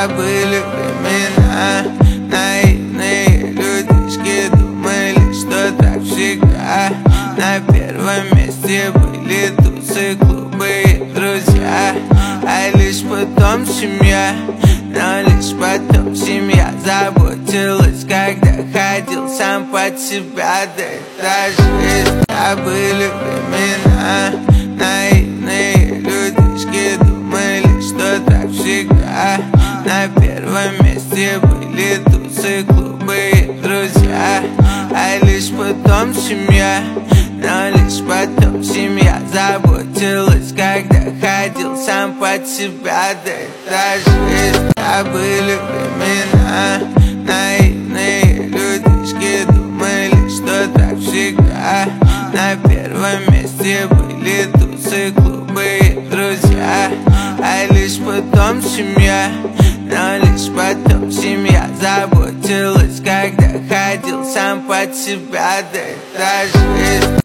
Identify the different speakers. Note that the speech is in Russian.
Speaker 1: всегда были времена. Наивные людишки думали, что так всегда. На первом месте были тусы, клубы и друзья, а лишь потом семья. Но лишь потом семья заботилась, когда ходил сам под себя. Да это жизнь, а были времена. Наивные людишки думали, что так всегда. На первом месте были тусы, клубы и друзья, а лишь потом семья. Но лишь потом семья заботилась, когда ходил сам под себя. Да это жизнь, а были времена. Наивные людишки думали, что так всегда. На первом месте были тусы, клубы и друзья, а лишь потом семья. Но лишь потом семья заботилась, когда ходил сам под себя. Да это жизнь.